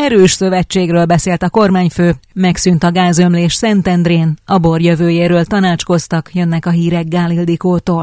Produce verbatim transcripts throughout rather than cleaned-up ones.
Erős szövetségről beszélt a kormányfő, megszűnt a gázömlés Szentendrén, a bor jövőjéről tanácskoztak, jönnek a hírek Gál Ildikótól.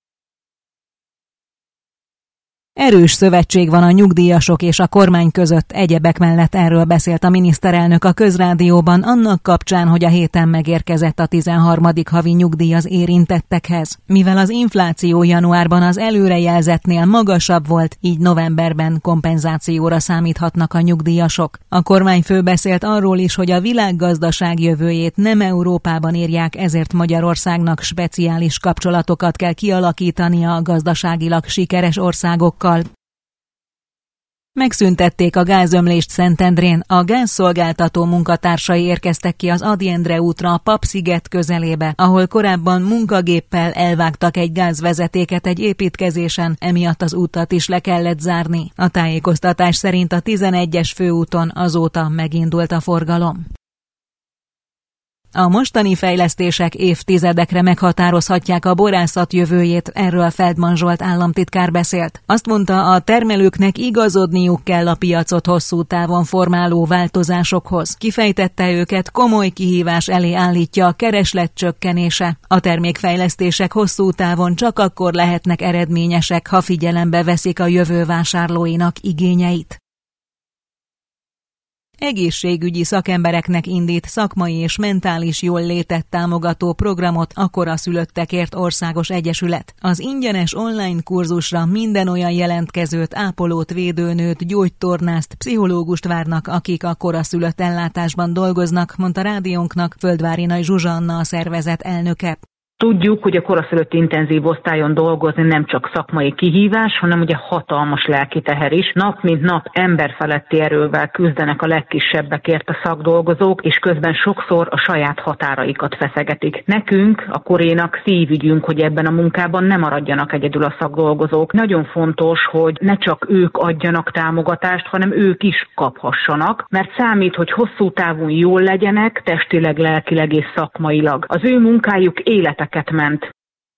Erős szövetség van a nyugdíjasok és a kormány között, egyebek mellett erről beszélt a miniszterelnök a Közrádióban annak kapcsán, hogy a héten megérkezett a tizenharmadik havi nyugdíj az érintettekhez. Mivel az infláció januárban az előrejelzettnél magasabb volt, így novemberben kompenzációra számíthatnak a nyugdíjasok. A kormányfő beszélt arról is, hogy a világgazdaság jövőjét nem Európában írják, ezért Magyarországnak speciális kapcsolatokat kell kialakítania a gazdaságilag sikeres országokkal. Megszüntették a gázömlést Szentendrén, a gázszolgáltató munkatársai érkeztek ki az Ady Endre útra a Papsziget közelébe, ahol korábban munkagéppel elvágtak egy gázvezetéket egy építkezésen, emiatt az utat is le kellett zárni. A tájékoztatás szerint a tizenegyes főúton azóta megindult a forgalom. A mostani fejlesztések évtizedekre meghatározhatják a borászat jövőjét, erről Feldman Zsolt államtitkár beszélt. Azt mondta, a termelőknek igazodniuk kell a piacot hosszú távon formáló változásokhoz. Kifejtette őket, komoly kihívás elé állítja a kereslet csökkenése. A termékfejlesztések hosszú távon csak akkor lehetnek eredményesek, ha figyelembe veszik a jövő vásárlóinak igényeit. Egészségügyi szakembereknek indít szakmai és mentális jóllétet támogató programot a koraszülöttekért országos egyesület. Az ingyenes online kurzusra minden olyan jelentkezőt, ápolót, védőnőt, gyógytornászt, pszichológust várnak, akik a koraszülött ellátásban dolgoznak, mondta rádiónknak Földvári Nagy Zsuzsa Anna, a szervezet elnöke. Tudjuk, hogy a koraszülött intenzív osztályon dolgozni nem csak szakmai kihívás, hanem ugye hatalmas lelki teher is. Nap mint nap emberfeletti erővel küzdenek a legkisebbekért a szakdolgozók, és közben sokszor a saját határaikat feszegetik. Nekünk, a korénak szívügyünk, hogy ebben a munkában ne maradjanak egyedül a szakdolgozók. Nagyon fontos, hogy ne csak ők adjanak támogatást, hanem ők is kaphassanak, mert számít, hogy hosszú távon jól legyenek, testileg, lelkileg és szakmailag. Az ő munkájuk életek ment.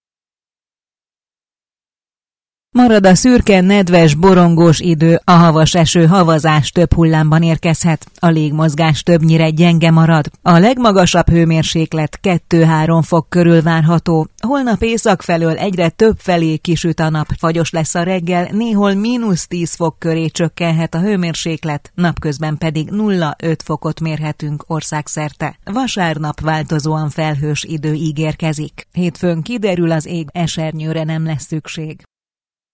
Marad a szürke, nedves, borongós idő, a havas eső, havazás több hullámban érkezhet, a légmozgás többnyire gyenge marad. A legmagasabb hőmérséklet kettő-három fok körül várható. Holnap észak felől egyre több felé kisüt a nap, fagyos lesz a reggel, néhol mínusz tíz fok köré csökkenhet a hőmérséklet, napközben pedig nulla-öt fokot mérhetünk országszerte. Vasárnap változóan felhős idő ígérkezik. Hétfőn kiderül az ég, esernyőre nem lesz szükség.